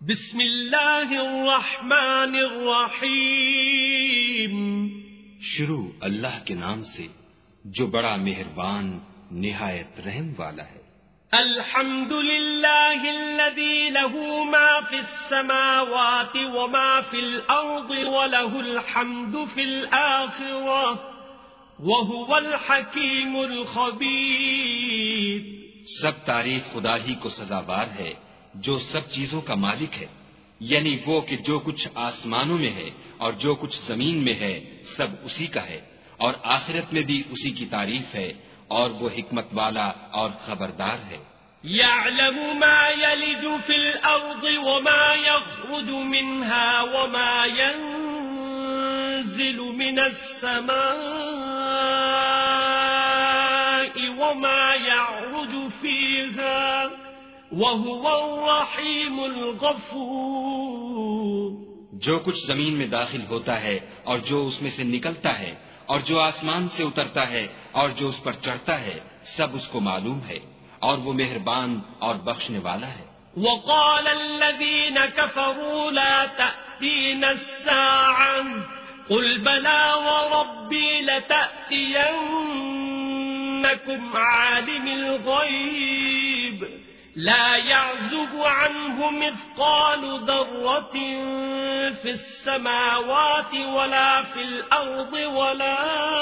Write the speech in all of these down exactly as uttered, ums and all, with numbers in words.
بسم اللہ الرحمن الرحیم۔ شروع اللہ کے نام سے جو بڑا مہربان نہایت رحم والا ہے۔ الحمد للہ الذی له ما فی السماوات وما فی الارض وله الحمد فی الآخرہ وهو الحکیم الخبیر۔ سب تعریف خدا ہی کو سزاوار ہے جو سب چیزوں کا مالک ہے، یعنی وہ کہ جو کچھ آسمانوں میں ہے اور جو کچھ زمین میں ہے سب اسی کا ہے، اور آخرت میں بھی اسی کی تعریف ہے، اور وہ حکمت والا اور خبردار ہے۔ يعلم ما يلج في الأرض وما يخرج منها وما ينزل من السماء وما يعرج فيها وَهُوَ الرَّحِيمُ الْغَفُورُ۔ جو کچھ زمین میں داخل ہوتا ہے اور جو اس میں سے نکلتا ہے اور جو آسمان سے اترتا ہے اور جو اس پر چڑھتا ہے سب اس کو معلوم ہے، اور وہ مہربان اور بخشنے والا ہے۔ وَقَالَ الَّذِينَ كَفَرُوا لَا تَأْتِينَ السَّاعَةُ قُلْ بَلَى وَرَبِّي لَتَأْتِيَنَّكُمْ عَالِمِ الْغَيْبِ لا يعزب عنه مثقال ذرة في السماوات ولا في الأرض ولا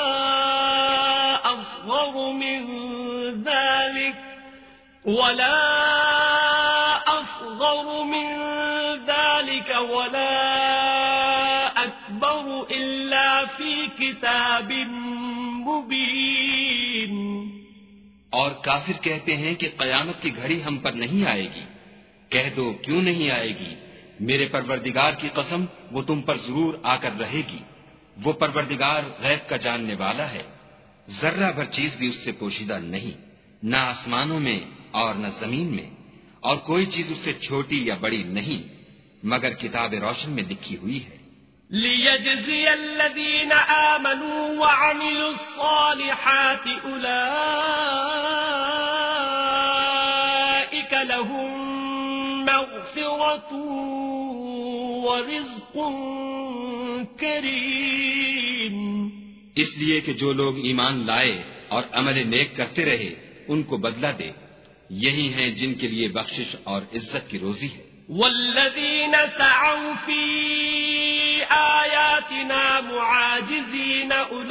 أصغر من ذلك ولا أصغر من ذلك ولا أكبر إلا في كتاب مبين۔ اور کافر کہتے ہیں کہ قیامت کی گھڑی ہم پر نہیں آئے گی۔ کہہ دو کیوں نہیں آئے گی؟ میرے پروردگار کی قسم وہ تم پر ضرور آ کر رہے گی۔ وہ پروردگار غیب کا جاننے والا ہے، ذرہ بھر چیز بھی اس سے پوشیدہ نہیں، نہ آسمانوں میں اور نہ زمین میں، اور کوئی چیز اس سے چھوٹی یا بڑی نہیں مگر کتاب روشن میں لکھی ہوئی ہے۔ لِيَجْزِيَ الَّذِينَ آمَنُوا وَعَمِلُوا الصَّالِحَاتِ أُولَئِكَ لَهُم مَّغْفِرَةٌ وَرِزْقٌ كَرِيمٌ۔ اس لیے کہ جو لوگ ایمان لائے اور عمل نیک کرتے رہے ان کو بدلہ دے، یہی ہیں جن کے لیے بخشش اور عزت کی روزی ہے۔ وَالَّذِينَ سَعَوْا فِي آياتنا معاجزين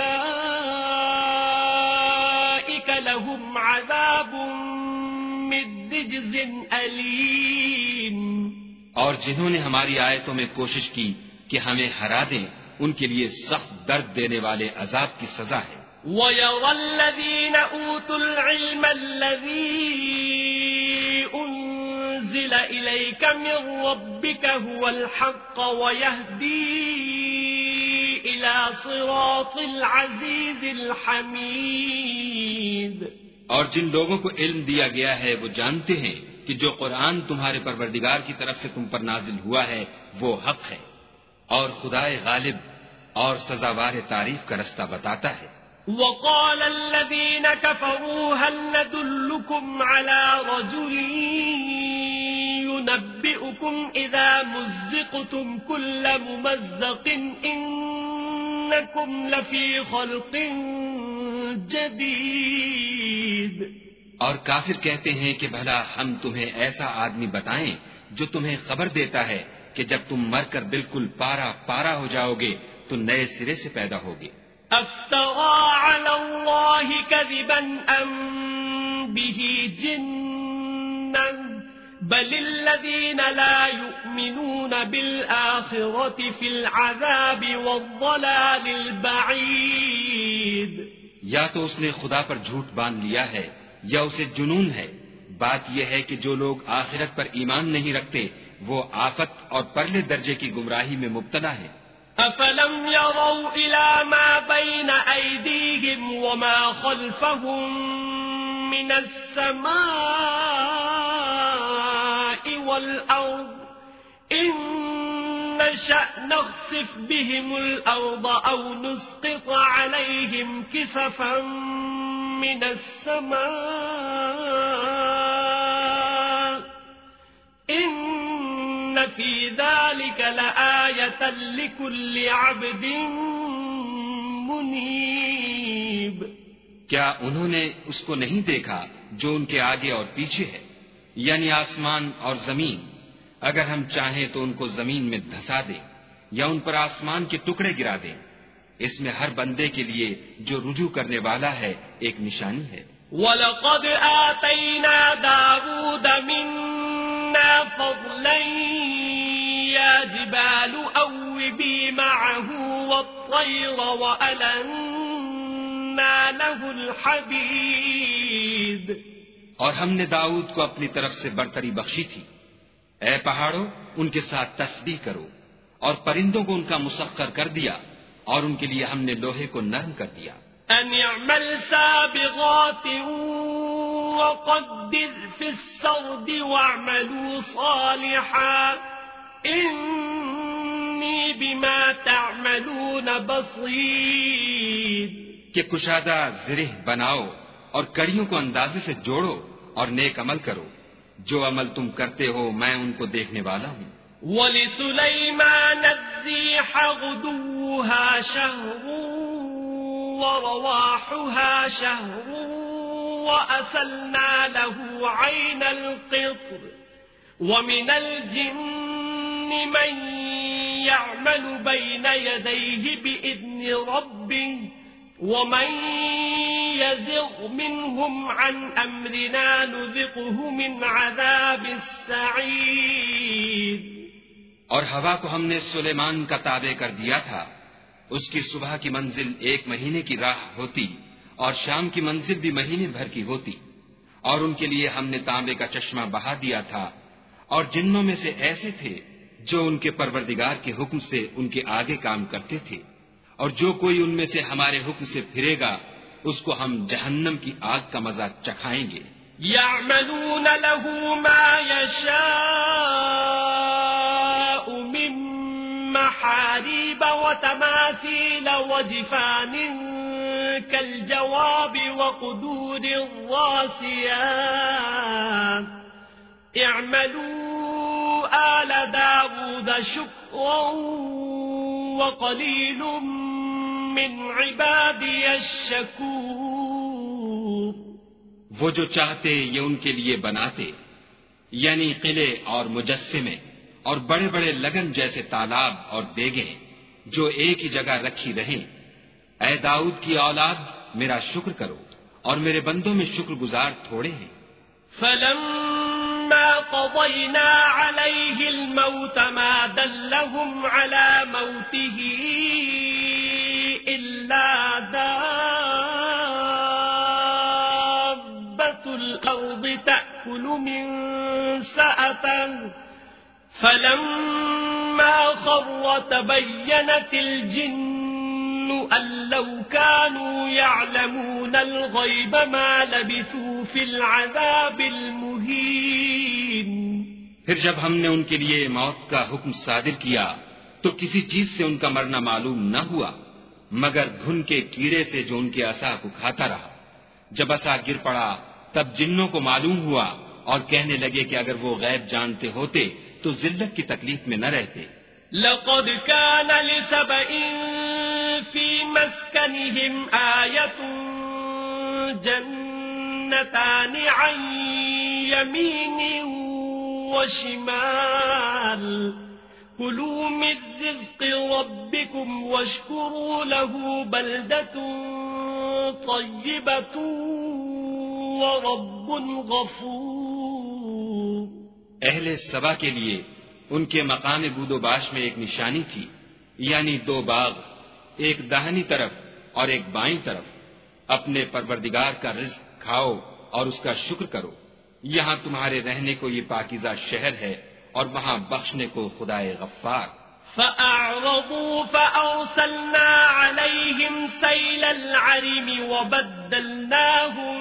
أولئك لهم عذاب من رجز أليم۔ اور جنہوں نے ہماری آیتوں میں کوشش کی کہ ہمیں ہرا دیں ان کے لیے سخت درد دینے والے عذاب کی سزا ہے۔ وَيَرَى الَّذِينَ أُوتُوا الْعِلْمَ الَّذِي أُنزِلَ إِلَيْكَ مِن رَّبِّكَ هُوَ الْحَقَّ وَيَهْدِي إِلَى صِرَاطِ الْعَزِيزِ الْحَمِيدِ۔ اور جن لوگوں کو علم دیا گیا ہے وہ جانتے ہیں کہ جو قرآن تمہارے پروردگار کی طرف سے تم پر نازل ہوا ہے وہ حق ہے، اور خدائے غالب اور سزاوار تعریف کا رستہ بتاتا ہے۔ وَقَالَ الَّذِينَ كَفَرُوا هَلْ نَدُلُّكُمْ عَلَى رَجُلٍ يُنَبِّئُكُمْ إِذَا مُزِّقْتُمْ كُلَّ مُمَزَّقٍ إِنَّكُمْ لَفِي خَلْقٍ جَدِيدٍ۔ اور کافر کہتے ہیں کہ بھلا ہم تمہیں ایسا آدمی بتائیں جو تمہیں خبر دیتا ہے کہ جب تم مر کر بالکل پارا پارا ہو جاؤ گے تو نئے سرے سے پیدا ہوگے۔ افترى على الله كذبا ام به جنة بل الذين لا يؤمنون بالآخرة في العذاب والضلال البعيد۔ یا تو اس نے خدا پر جھوٹ باندھ لیا ہے یا اسے جنون ہے۔ بات یہ ہے کہ جو لوگ آخرت پر ایمان نہیں رکھتے وہ آفت اور پرلے درجے کی گمراہی میں مبتلا ہیں۔ أَفَلَمْ يَرَوْا إِلَى مَا بَيْنَ أَيْدِيهِمْ وَمَا خَلْفَهُمْ مِنَ السَّمَاءِ وَالْأَرْضِ إِن نَّشَأْ نَخْسِفْ بِهِمُ الْأَرْضَ أَوْ نُسْقِطْ عَلَيْهِمْ كِسَفًا مِّنَ السَّمَاءِ إِنَّ في ذلك لآية لكل عبد منيب. کیا انہوں نے اس کو نہیں دیکھا جو ان کے آگے اور پیچھے ہے، یعنی آسمان اور زمین؟ اگر ہم چاہیں تو ان کو زمین میں دھسا دیں یا ان پر آسمان کے ٹکڑے گرا دیں. اس میں ہر بندے کے لیے جو رجوع کرنے والا ہے ایک نشانی ہے. وَلَقَدْ آتَيْنَا دَاوُودَ مِنَّا فَضْلًا يَا جِبَالُ أَوِّبِي مَعَهُ وَالطَّيْرَ وَأَلَنَّا لَهُ الْحَدِيدَ. اور ہم نے داؤد کو اپنی طرف سے برتری بخشی تھی. اے پہاڑوں، ان کے ساتھ تسبیح کرو، اور پرندوں کو ان کا مسخر کر دیا، اور ان کے لیے ہم نے لوہے کو نرم کر دیا. أن يعمل سابغات وقدر في السرد واعملوا صالحا إني بما تعملون بصير. کہ کشادہ زرہ بناؤ اور کڑیوں کو اندازے سے جوڑو اور نیک عمل کرو. جو عمل تم کرتے ہو میں ان کو دیکھنے والا ہوں. وَلِسُلَيْمَانَ الرِّيحَ غُدُوُّهَا شَهْرٌ وَرَوَاحُهَا شَهْرٌ وَأَسَلْنَا لَهُ عَيْنَ الْقِطْرِ وَمِنَ الْجِنِّ مَن يَعْمَلُ بَيْنَ يَدَيْهِ بِإِذْنِ رَبِّهِ وَمَن يَزِغْ مِنْهُمْ عَنْ أَمْرِنَا نُذِقْهُ مِنْ عَذَابِ السَّعِيرِ. اور ہوا کو ہم نے سلیمان کا تابع کر دیا تھا. اس کی صبح کی منزل ایک مہینے کی راہ ہوتی اور شام کی منزل بھی مہینے بھر کی ہوتی. اور ان کے لیے ہم نے تانبے کا چشمہ بہا دیا تھا. اور جنوں میں سے ایسے تھے جو ان کے پروردگار کے حکم سے ان کے آگے کام کرتے تھے. اور جو کوئی ان میں سے ہمارے حکم سے پھرے گا اس کو ہم جہنم کی آگ کا مزہ چکھائیں گے. يعملون له ما يشاء من محاريب وتماثيل وجفان كالجواب وقدور الراسيات اعملوا آل داود شكرا وقليل من عبادي الشكور. وہ جو چاہتے یہ ان کے لیے بناتے، یعنی قلعے اور مجسمے اور بڑے بڑے لگن جیسے تالاب اور دیگیں جو ایک ہی جگہ رکھی رہیں. اے داؤد کی اولاد میرا شکر کرو، اور میرے بندوں میں شکر گزار تھوڑے ہیں. فلما قضينا عليه الموت ما دلهم على موته إلا دابة الأرض تأكل من سأته فلما خر تبينت الجن أن لو كانوا يعلمون الغيب ما لبثوا في العذاب المهين. پھر جب ہم نے ان کے لیے موت کا حکم صادر کیا تو کسی چیز سے ان کا مرنا معلوم نہ ہوا مگر گھن کے کیڑے سے جو ان کے عصا کو کھاتا رہا. جب عصا گر پڑا تب جنوں کو معلوم ہوا اور کہنے لگے کہ اگر وہ غیب جانتے ہوتے تو ذلت کی تکلیف میں نہ رہتے. لقد كان لسبإ في مسكنهم آية جنتان عن يمين وشمال كلوا من رزق ربكم واشكروا له بلدة طيبة ورب غفور. اہل سبا کے لیے ان کے مقام بود و باش میں ایک نشانی تھی، یعنی دو باغ، ایک داہنی طرف اور ایک بائیں طرف. اپنے پروردگار کا رزق کھاؤ اور اس کا شکر کرو. یہاں تمہارے رہنے کو یہ پاکیزہ شہر ہے اور وہاں بخشنے کو خدائے غفار. فأعرضوا فأرسلنا عليهم سيل العرم وبدلناهم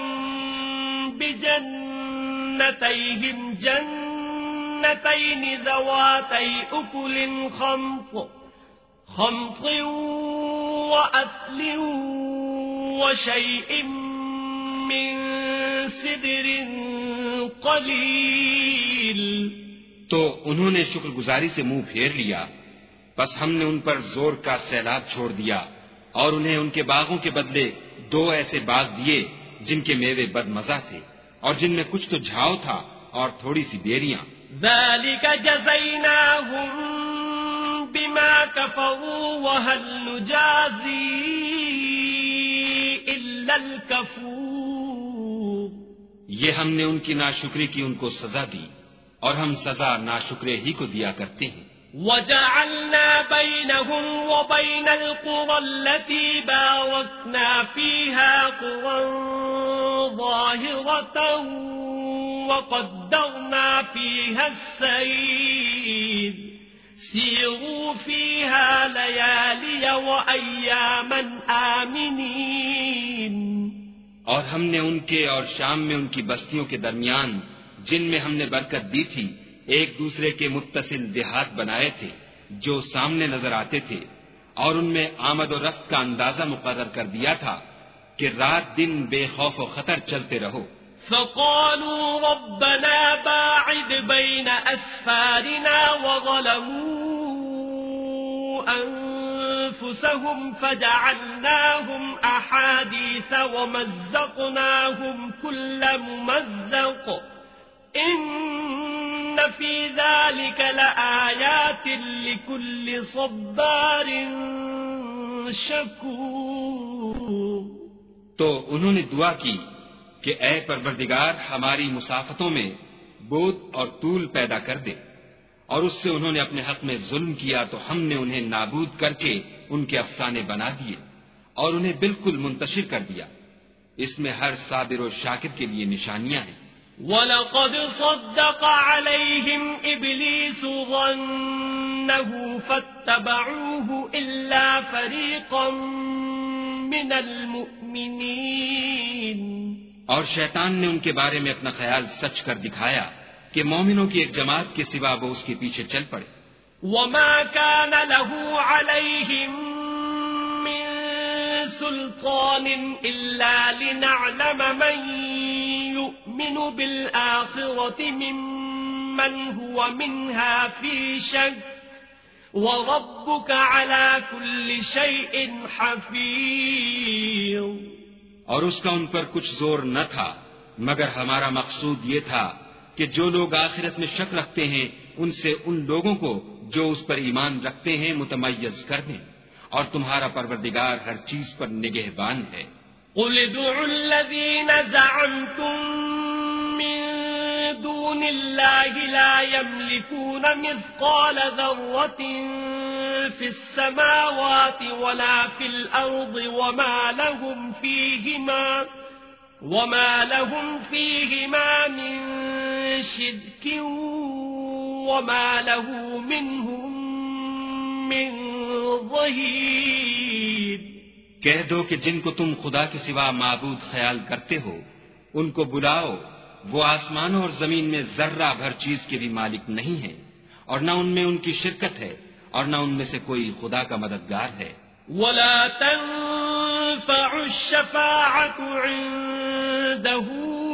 بجنتيهم جنتين ذواتي أكل خمط خمط وأثل وشيء من سدر قليل. تو انہوں نے شکر گزاری سے منہ پھیر لیا، بس ہم نے ان پر زور کا سیلاب چھوڑ دیا اور انہیں ان کے باغوں کے بدلے دو ایسے باغ دیے جن کے میوے بد مزہ تھے اور جن میں کچھ تو جھاؤ تھا اور تھوڑی سی بیریاں۔ ذلك جزيناهم بما كفروا وهل نجازي إلا الكفور۔ یہ ہم نے ان کی ناشکری کی ان کو سزا دی اور ہم سزا ناشکرے ہی کو دیا کرتے ہیں۔ وجعلنا بينهم وبين القرى التي باركنا فيها قرى ظاهرة وقدرنا فيها السير سيروا فيها ليالي وأياما آمنين۔ اور ہم نے ان کے اور شام میں ان کی بستیوں کے درمیان جن میں ہم نے برکت دی تھی ایک دوسرے کے متصل دیہات بنائے تھے جو سامنے نظر آتے تھے، اور ان میں آمد و رفت کا اندازہ مقرر کر دیا تھا کہ رات دن بے خوف و خطر چلتے رہو۔ فقالوا ربنا باعد بين أسفارنا وظلموا أنفسهم فجعلناهم أحاديث ومزقناهم كل ممزق إن في ذلك لآيات لكل صبار شكور۔ تو انہوں نے دعا کی کہ اے پروردگار ہماری مسافتوں میں بود اور طول پیدا کر دے، اور اس سے انہوں نے اپنے حق میں ظلم کیا تو ہم نے انہیں نابود کر کے ان کے افسانے بنا دیے اور انہیں بالکل منتشر کر دیا۔ اس میں ہر صابر و شاکر کے لیے نشانیاں ہیں۔ وَلَقَدْ صَدَّقَ عَلَيْهِمْ إِبْلِيسُ ظَنَّهُ فَاتَّبَعُوهُ إِلَّا فَرِيقًا مِّنَ الْمُؤْمِنِينَ۔ اور شیطان نے ان کے بارے میں اپنا خیال سچ کر دکھایا کہ مومنوں کی ایک جماعت کے سوا وہ اس کے پیچھے چل پڑے۔ وَمَا كَانَ لَهُ عَلَيْهِمْ مِنْ سُلْطَانٍ إِلَّا لِنَعْلَمَ مَنْ يُؤْمِنُ بِالْآخِرَةِ مِمَّنْ هُوَ مِنْهَا فِي شَكٍّ وَرَبُّكَ عَلَى كُلِّ شَيْءٍ حَفِيظٌ۔ اور اس کا ان پر کچھ زور نہ تھا مگر ہمارا مقصود یہ تھا کہ جو لوگ آخرت میں شک رکھتے ہیں ان سے ان لوگوں کو جو اس پر ایمان رکھتے ہیں متمیز کر دیں، اور تمہارا پروردگار ہر چیز پر نگہبان ہے۔ قُلِ ادْعُوا الَّذِينَ زَعَمْتُم مِّن دُونِ اللَّهِ لَا يَمْلِكُونَ مِثْقَالَ ذَرَّةٍ فِي السَّمَاوَاتِ وَلَا فِي الْأَرْضِ وَمَا لَهُمْ فِيهِمَا وَمَا لَهُمْ فِيهِمَا مِن شِرْكٍ وَمَا لَهُ مِنْهُم مِّن ظَهِيرٍ۔ کہہ دو کہ جن کو تم خدا کے سوا معبود خیال کرتے ہو ان کو بلاؤ، وہ آسمانوں اور زمین میں ذرہ بھر چیز کے بھی مالک نہیں ہیں، اور نہ ان میں ان کی شرکت ہے اور نہ ان میں سے کوئی خدا کا مددگار ہے۔ وَلَا تَنفَعُ الشَّفَاعَةُ عِندَهُ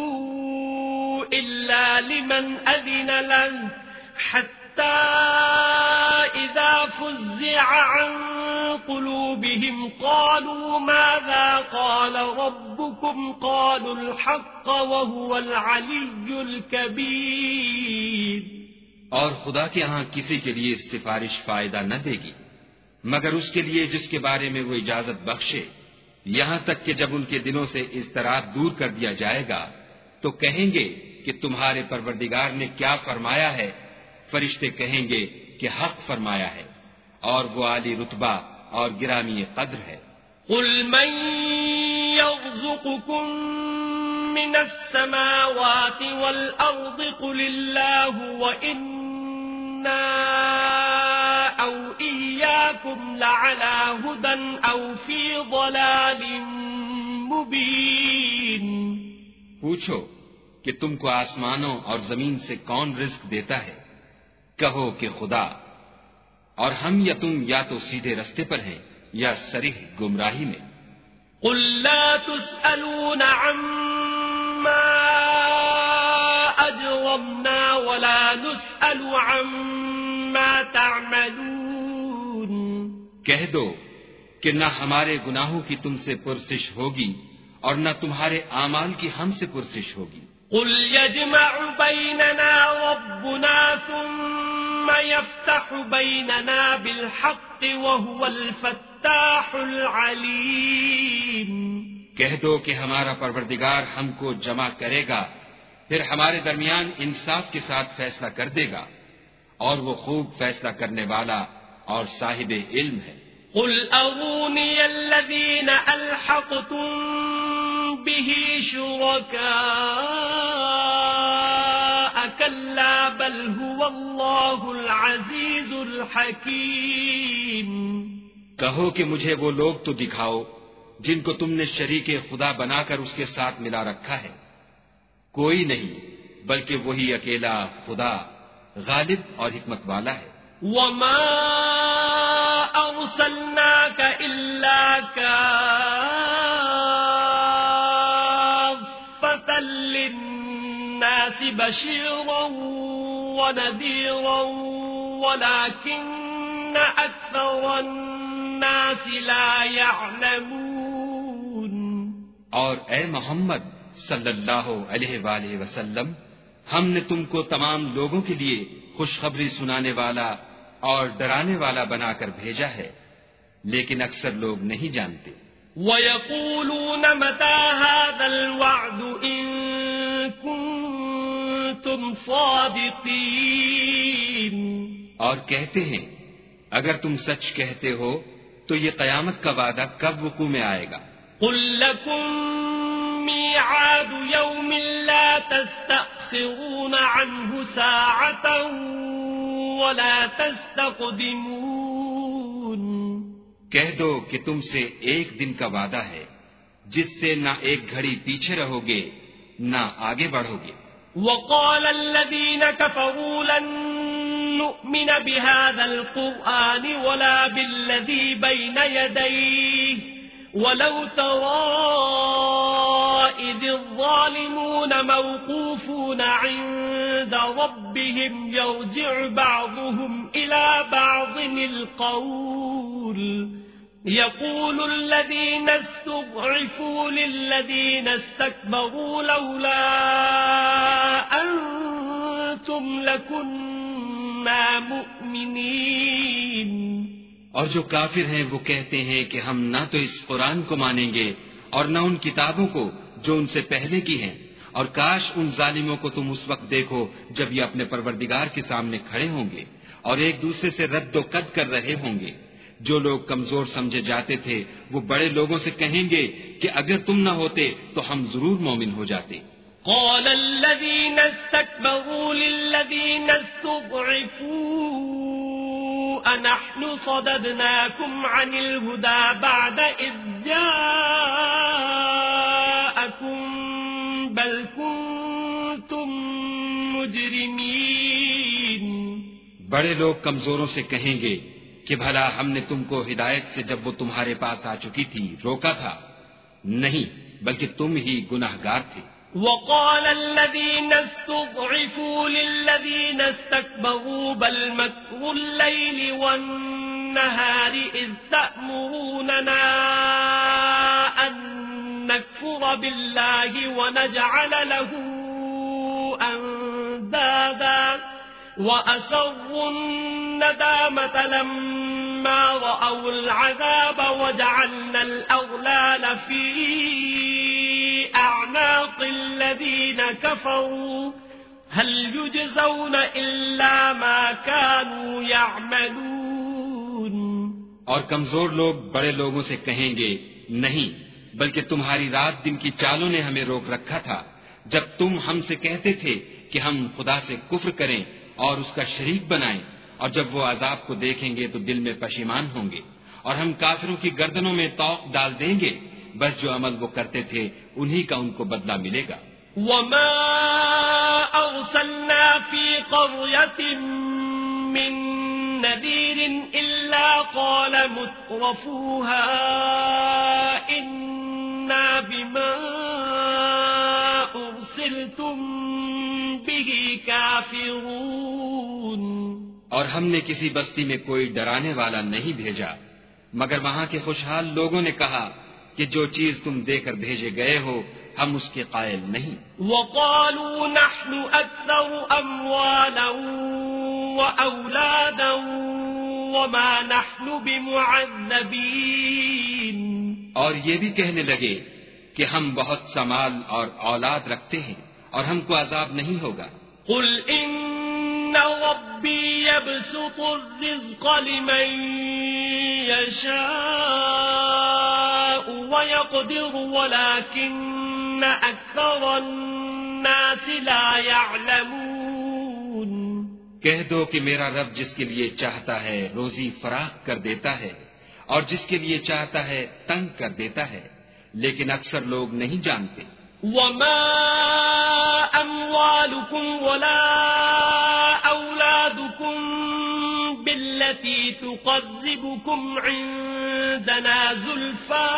إِلَّا لِمَنْ أَذِنَ لَهُ حَتَّى إِذَا فُزِّعَ عَنْ قُلُوبِهِمْ قَالُوا مَاذَا قَالَ رَبُّكُمْ قَالُوا الْحَقَّ وَهُوَ الْعَلِيُّ الْكَبِيرُ۔ اور خدا کے ہاں کسی کے لیے سفارش فائدہ نہ دے گی مگر اس کے لیے جس کے بارے میں وہ اجازت بخشے، یہاں تک کہ جب ان کے دلوں سے اضطراب دور کر دیا جائے گا تو کہیں گے کہ تمہارے پروردگار نے کیا فرمایا ہے؟ فرشتے کہیں گے کہ حق فرمایا ہے، اور وہ عالی رتبہ اور گرامی قدر ہے۔ قُلْ مَن يَرْزُقُكُم مِّنَ السَّمَاوَاتِ وَالْأَرْضِ قُلِ اللَّهُ وَإِنَّا أَوْ إِيَّاكُمْ لَعَلَى هُدًى أَوْ فِي ضَلَالٍ مُبِينٍ۔ پوچھو کہ تم کو آسمانوں اور زمین سے کون رزق دیتا ہے؟ کہو کہ خدا، اور ہم یا تم یا تو سیدھے رستے پر ہیں یا صریح گمراہی میں۔ قُل لَّا تُسْأَلُونَ عَمَّا أَجْرَمْنَا وَلَا نُسْأَلُ نسأل عما تعملون کہہ دو کہ نہ ہمارے گناہوں کی تم سے پرسش ہوگی اور نہ تمہارے اعمال کی ہم سے پرسش ہوگی. قل يجمع بيننا ربنا ثم يفتح بيننا بالحق وهو الفتاح العليم. کہہ دو کہ ہمارا پروردگار ہم کو جمع کرے گا، پھر ہمارے درمیان انصاف کے ساتھ فیصلہ کر دے گا، اور وہ خوب فیصلہ کرنے والا اور صاحب علم ہے. قل أروني الذين ألحقتم به شركاء كلا بل هو الله العزيز الحكيم. کہو کہ مجھے وہ لوگ تو دکھاؤ جن کو تم نے شریک خدا بنا کر اس کے ساتھ ملا رکھا ہے. کوئی نہیں بلکہ وہی اکیلا خدا غالب اور حکمت والا ہے. وما أرسلناك إلا كافة للناس بشيرا ونذيرا ولكن أكثر الناس لا يعلمون. اور اے محمد صلی اللہ علیہ وآلہ وسلم، ہم نے تم کو تمام لوگوں کے لیے خوشخبری سنانے والا اور ڈرانے والا بنا کر بھیجا ہے، لیکن اکثر لوگ نہیں جانتے. وَيَقُولُونَ مَتَى هَذَا الْوَعْدُ إِن كُنتُمْ صَادِقِينَ. اور کہتے ہیں اگر تم سچ کہتے ہو تو یہ قیامت کا وعدہ کب وقوع میں آئے گا؟ قُل لَّكُم مِّيعَادُ يَوْمٍ لَّا تَسْتَأْخِرُونَ عَنْهُ سَاعَةً وَلَا تَسْتَقْدِمُونَ. کہہ دو کہ تم سے ایک دن کا وعدہ ہے جس سے نہ ایک گھڑی پیچھے رہو گے نہ آگے بڑھو گے. وَقَالَ الَّذِينَ كَفَرُوا لَن نُّؤْمِنَ بِهَذَا الْقُرْآنِ وَلَا بِالَّذِي بَيْنَ يَدَيْهِ وَلَوْ تَرَىٰ إِذِ الظَّالِمُونَ مَوْقُوفُونَ عِندَ رَبِّهِمْ يَرْجِعُ بَعْضُهُمْ إِلَىٰ بَعْضٍ الْقَوْلَ يَقُولُ الَّذِينَ اسْتُضْعِفُوا لِلَّذِينَ اسْتَكْبَرُوا لَوْلَا أَنتُمْ لَكُنَّا مُؤْمِنِينَ. اور جو کافر ہیں وہ کہتے ہیں کہ ہم نہ تو اس قرآن کو مانیں گے اور نہ ان کتابوں کو جو ان سے پہلے کی ہیں، اور کاش ان ظالموں کو تم اس وقت دیکھو جب یہ اپنے پروردگار کے سامنے کھڑے ہوں گے اور ایک دوسرے سے رد و قد کر رہے ہوں گے. جو لوگ کمزور سمجھے جاتے تھے وہ بڑے لوگوں سے کہیں گے کہ اگر تم نہ ہوتے تو ہم ضرور مومن ہو جاتے. قال الذين استكبروا للذين استضعفوا أنحن صددناكم عن الهدى بعد إذ جاءكم بل كنتم مجرمين. بڑے لوگ کمزوروں سے کہیں گے کہ بھلا ہم نے تم کو ہدایت سے جب وہ تمہارے پاس آ چکی تھی روکا تھا؟ نہیں بلکہ تم ہی گناہگار تھے. وقال الذين استضعفوا للذين استكبروا بل مكر الليل والنهار إذ تأمروننا أن نكفر بالله ونجعل له أندادا وأسروا الندامة لما رأوا العذاب وجعلنا الأغلال في أعناق الذين كفروا هل يجزون إلا ما كانوا يعملون. اور کمزور لوگ بڑے لوگوں سے کہیں گے نہیں بلکہ تمہاری رات دن کی چالوں نے ہمیں روک رکھا تھا جب تم ہم سے کہتے تھے کہ ہم خدا سے کفر کریں اور اس کا شریک بنائیں، اور جب وہ عذاب کو دیکھیں گے تو دل میں پشیمان ہوں گے اور ہم کافروں کی گردنوں میں طوق ڈال دیں گے. بس جو عمل وہ کرتے تھے انہی کا ان کو بدلہ ملے گا. وما أرسلنا في قرية من نذير إلا قال مترفوها إنا بما أرسلتم به كافرون. اور ہم نے کسی بستی میں کوئی ڈرانے والا نہیں بھیجا مگر وہاں کے خوشحال لوگوں نے کہا کہ جو چیز تم دے کر بھیجے گئے ہو ہم اس کے قائل نہیں. وقالوا نحن أكثر أموالا وأولادا وما نحن بمعذبين. اور یہ بھی کہنے لگے کہ ہم بہت سا مال اور اولاد رکھتے ہیں اور ہم کو عذاب نہیں ہوگا. قل إن ربي يبسط الرزق لمن يشاء ويقدر ولكن أكثر الناس لا يعلمون. کہہ دو کہ میرا رب جس کے لیے چاہتا ہے روزی فراخ کر دیتا ہے اور جس کے لیے چاہتا ہے تنگ کر دیتا ہے لیکن اکثر لوگ نہیں جانتے. وما أموالكم ولا أولادكم بالتي تقربكم عندنا زلفى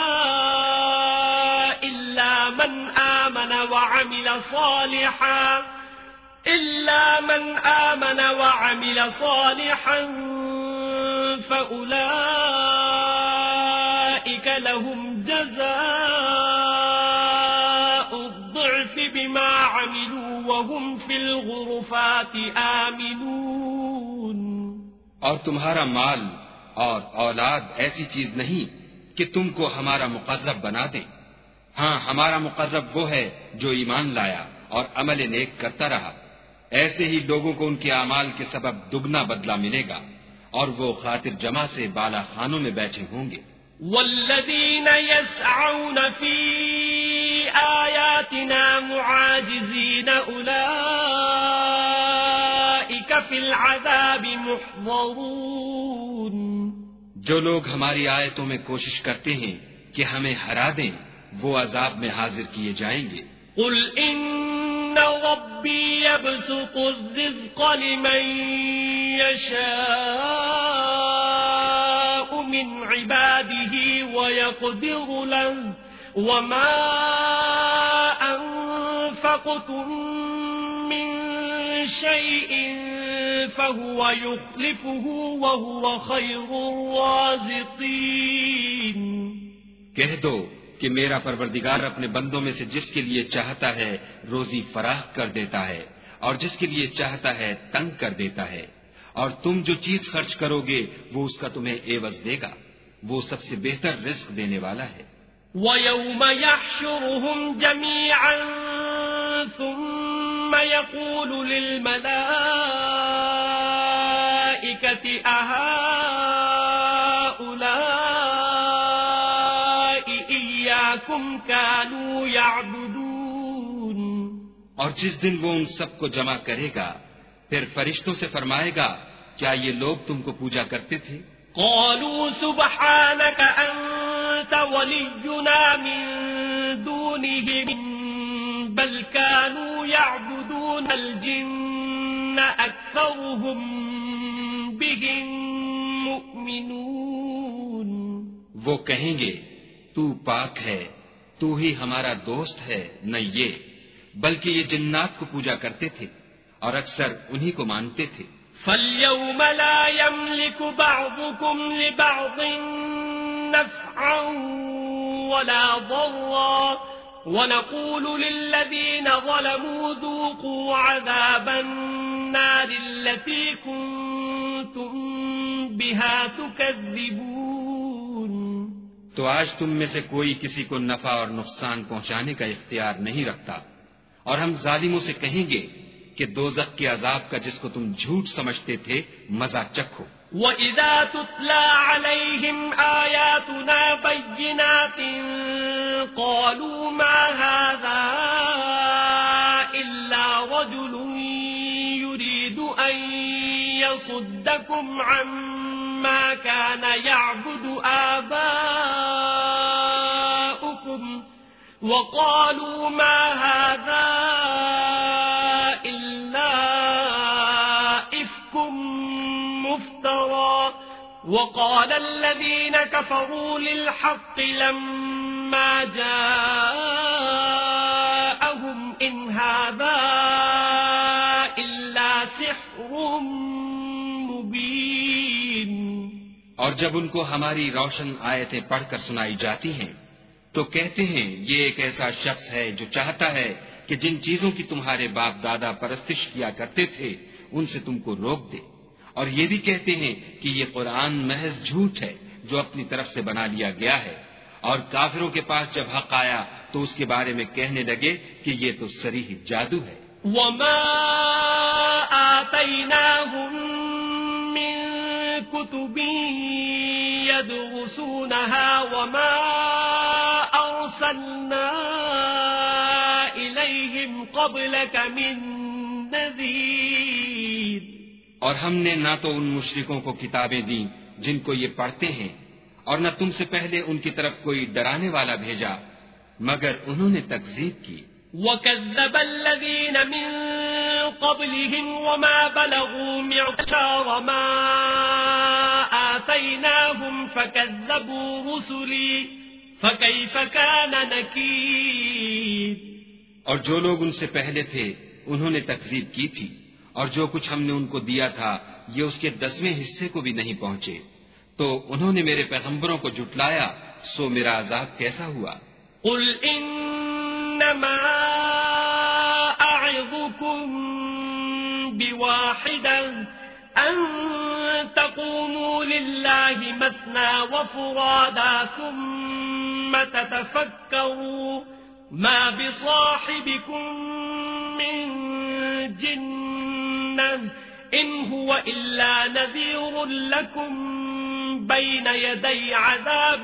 إلا من آمن وعمل صالحا إلا من آمن وعمل صالحا فأولئك لهم جزاء الضعف بما عملوا وهم في الغرفات آمنون. اور تمہارا مال اور اولاد ایسی چیز نہیں کہ تم کو ہمارا مقرب بنا دے. ہاں ہمارا مقرب وہ ہے جو ایمان لایا اور عمل نیک کرتا رہا. ایسے ہی لوگوں کو ان کے اعمال کے سبب دگنا بدلہ ملے گا اور وہ خاطر جمع سے بالا خانوں میں بیٹھے ہوں گے. والذین یسعون فی آیاتنا معاجزین اولئک فی العذاب محضرون. جو لوگ ہماری آیتوں میں کوشش کرتے ہیں کہ ہمیں ہرا دیں وہ عذاب میں حاضر کیے جائیں گے. قل ان ربی یبسط الرزق لمن یشاء من عباده ويقدر له وما أنفقتم من شيء فهو يخلفه وهو خير الرازقين. کہہ دو کہ میرا پروردگار اپنے بندوں میں سے جس کے لیے چاہتا ہے روزی فراخ کر دیتا ہے اور جس کے لیے چاہتا ہے تنگ کر دیتا ہے اور تم جو چیز خرچ کرو گے وہ اس کا تمہیں عوض دے گا. وہ سب سے بہتر رزق دینے والا ہے. وَيَوْمَ يَحْشُرُهُمْ جَمِيعًا ثُمَّ يَقُولُ لِلْمَلَائِكَةِ أَهَؤُلَاءِ إِيَّاكُمْ كَانُوا يَعْبُدُونَ. اور جس دن وہ ان سب کو جمع کرے گا پھر فرشتوں سے فرمائے گا کیا یہ لوگ تم کو پوجا کرتے تھے؟ قالوا سبحانك أنت ولينا من دونهم بل كانوا يعبدون الجن أكثرهم بهم مؤمنون. وہ کہیں گے تو پاک ہے تو ہی ہمارا دوست ہے نہ یہ بلکہ یہ جنات کو پوجا کرتے تھے اور اکثر انہی کو مانتے تھے. فَالْيَوْمَ لَا يَمْلِكُ بَعْضُكُمْ لِبَعْضٍ نَفْعًا وَلَا ضَرًّا وَنَقُولُ لِلَّذِينَ ظَلَمُوا ذُوقُوا عَذَابَ النَّارِ الَّتِي كُنتُم بِهَا تُكَذِّبُونَ. تو آج تم میں سے کوئی کسی کو نفع اور نقصان پہنچانے کا اختیار نہیں رکھتا اور ہم ظالموں سے کہیں گے کہ دوزخ کے عذاب کا جس کو تم جھوٹ سمجھتے تھے مزہ چکھو. وَإِذَا تُتْلَى عَلَيْهِمْ آيَاتُنَا بَيِّنَاتٍ قَالُوا مَا هَذَا إِلَّا رَجُلٌ يُرِيدُ أَن يَصُدَّكُمْ عَمَّا كَانَ يَعْبُدُ آبَاؤُكُمْ وَقَالُوا مَا هَذَا وقال الذين كفروا للحق لما جاءهم إن هذا إلا سحر اور جب ان کو ہماری روشن آیتیں پڑھ کر سنائی جاتی ہیں تو کہتے ہیں یہ ایک ایسا شخص ہے جو چاہتا ہے کہ جن چیزوں کی تمہارے باپ دادا پرستش کیا کرتے تھے ان سے تم کو روک دے، اور یہ بھی کہتے ہیں کہ یہ قرآن محض جھوٹ ہے جو اپنی طرف سے بنا لیا گیا ہے، اور کافروں کے پاس جب حق آیا تو اس کے بارے میں کہنے لگے کہ یہ تو صریح جادو ہے۔ وما آتيناهم من كتب يدرسونها وما أرسلنا إليهم قبلك من نذير، اور ہم نے نہ تو ان مشرکوں کو کتابیں دیں جن کو یہ پڑھتے ہیں، اور نہ تم سے پہلے ان کی طرف کوئی ڈرانے والا بھیجا مگر انہوں نے تکذیب کی۔ وَكَذَّبَ الَّذِينَ مِن قَبْلِهِمْ وَمَا بَلَغُوا مِعْشَارَ مَا آتَيْنَاهُمْ فَكَذَّبُوا رُسُلِي فَكَيْفَ كَانَ نَكِيرِ۔ اور جو لوگ ان سے پہلے تھے انہوں نے تکذیب کی تھی، اور جو کچھ ہم نے ان کو دیا تھا یہ اس کے دسویں حصے کو بھی نہیں پہنچے، تو انہوں نے میرے پیغمبروں کو جھٹلایا، سو میرا عذاب کیسا ہوا۔ قُلْ إِنَّمَا أَعِظُكُمْ بِوَاحِدَةٍ أَن تَقُومُوا لِلَّهِ مَثْنَىٰ وَفُرَادَىٰ ثُمَّ تَتَفَكَّرُوا مَا بِصَاحِبِكُم مِّن جِنَّةٍ إِنْ هُوَ إِلَّا نَذِيرٌ لَّكُمْ بَيْنَ يَدَيْ عَذَابٍ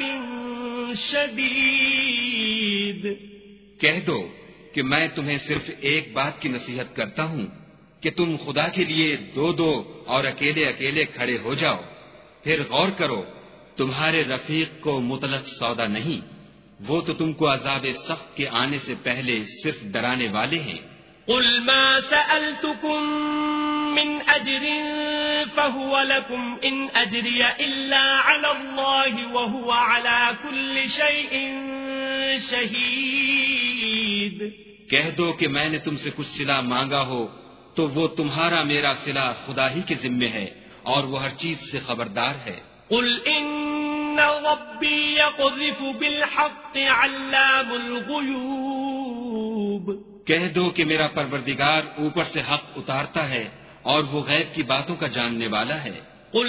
شَدِيدٍ۔ کہہ دو کہ میں تمہیں صرف ایک بات کی نصیحت کرتا ہوں کہ تم خدا کے لیے دو دو اور اکیلے اکیلے کھڑے ہو جاؤ، پھر غور کرو، تمہارے رفیق کو مطلق سودا نہیں، وہ تو تم کو عذاب سخت کے آنے سے پہلے صرف ڈرانے والے ہیں۔ قُلْ مَا سَأَلْتُكُم مِّنْ أَجْرٍ فَهُوَ لَكُمْ إِنْ أَجْرِيَ إِلَّا عَلَى اللَّهِ وَهُوَ عَلَى كُلِّ شَيْءٍ شَهِيدٌ۔ کہہ دو کہ میں نے تم سے کچھ صلہ مانگا ہو تو وہ تمہارا میرا صلہ خدا ہی کے ذمے ہے، اور وہ ہر چیز سے خبردار ہے۔ قُلْ إِنَّ رَبِّي يَقْذِفُ بِالْحَقِّ عَلَّامُ الْغُيُوبِ۔ کہہ دو کہ میرا پروردگار اوپر سے حق اتارتا ہے اور وہ غیب کی باتوں کا جاننے والا ہے۔ قُلْ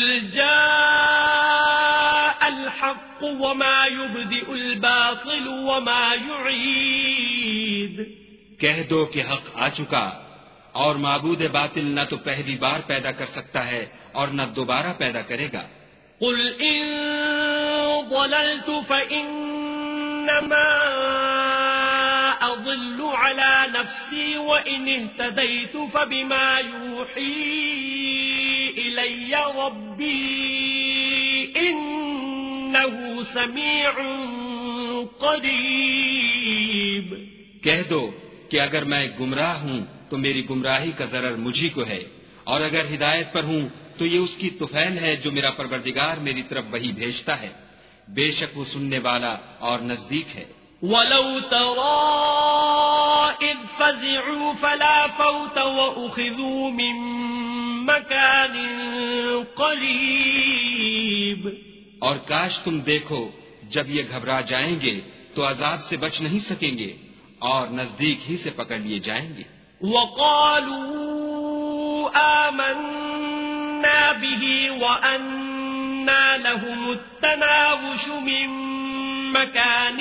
جَاءَ الْحَقُّ وَمَا يُبْدِئُ الْبَاطِلُ وَمَا يُعِيدُ۔ کہہ دو کہ حق آ چکا، اور معبود باطل نہ تو پہلی بار پیدا کر سکتا ہے اور نہ دوبارہ پیدا کرے گا۔ قُلْ إِن ضَلَلْتُ فَإِنَّمَا أَضِلُّ عَلَى نَفْسِي وَإِنِ اهْتَدَيْتُ فَبِمَا يُوحِي إِلَيَّ رَبِّي إِنَّهُ سَمِيعٌ قَرِيبٌ۔ کہہ دو کہ اگر میں گمراہ ہوں تو میری گمراہی کا ضرر مجھی کو ہے، اور اگر ہدایت پر ہوں تو یہ اس کی طفیل ہے جو میرا پروردگار میری طرف وحی بھیجتا ہے، بے شک وہ سننے والا اور نزدیک ہے۔ وَلَوْ تَرَىٰ إِذْ فَزِعُوا فَلَا فَوْتَ وَأُخِذُوا مِن مَّكَانٍ قَرِيبٍ۔ اور کاش تم دیکھو جب یہ گھبرا جائیں گے تو عذاب سے بچ نہیں سکیں گے اور نزدیک ہی سے پکڑ لیے جائیں گے۔ وَقَالُوا آمَنَّا بِهِ وَأَنَّىٰ لَهُمُ التَّنَاوُشُ مِن مَّكَانٍ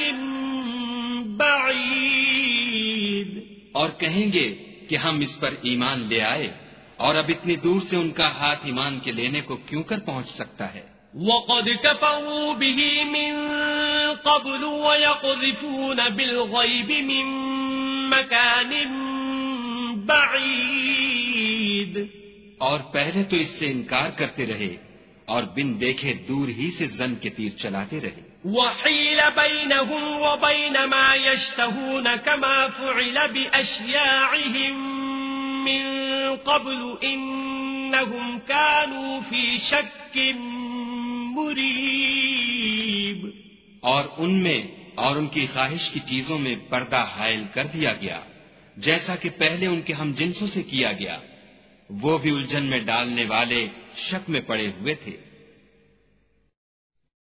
بَعِيدٍ۔ اور کہیں گے کہ ہم اس پر ایمان لے آئے، اور اب اتنی دور سے ان کا ہاتھ ایمان کے لینے کو کیوں کر پہنچ سکتا ہے۔ وَقَدْ كَفَرُوا بِهِ مِن قَبْلُ وَيَقْذِفُونَ بِالْغَيْبِ مِن مَّكَانٍ بَعِيدٍ۔ اور پہلے تو اس سے انکار کرتے رہے اور بن دیکھے دور ہی سے زن کے تیر چلاتے رہے۔ وَحِيلَ بَيْنَهُمْ وَبَيْنَ مَا يَشْتَهُونَ كَمَا فُعِلَ بِأَشْيَاعِهِم مِّن قَبْلُ إِنَّهُمْ كَانُوا فِي شَكٍّ مُّرِيبٍ۔ اور ان میں اور ان کی خواہش کی چیزوں میں پردہ حائل کر دیا گیا، جیسا کہ پہلے ان کے ہم جنسوں سے کیا گیا، وہ بھی الجھن میں ڈالنے والے شک میں پڑے ہوئے تھے۔